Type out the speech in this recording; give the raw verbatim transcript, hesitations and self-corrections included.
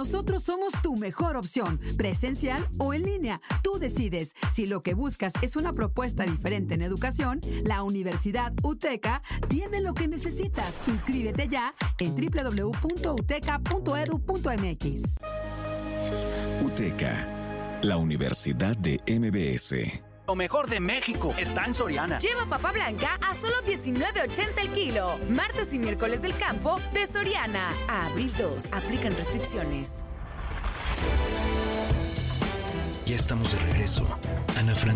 Nosotros somos tu mejor opción, presencial o en línea. Tú decides. Si lo que buscas es una propuesta diferente en educación, la Universidad UTECA tiene lo que necesitas. Inscríbete ya en doble u doble u doble u punto uteca punto edu punto m x. UTECA, la Universidad de M B S. Lo mejor de México está en Soriana. Lleva papa blanca a solo diecinueve ochenta el kilo. Martes y miércoles del campo de Soriana. A abril dos. Aplican restricciones. Ya estamos de regreso. Ana Fran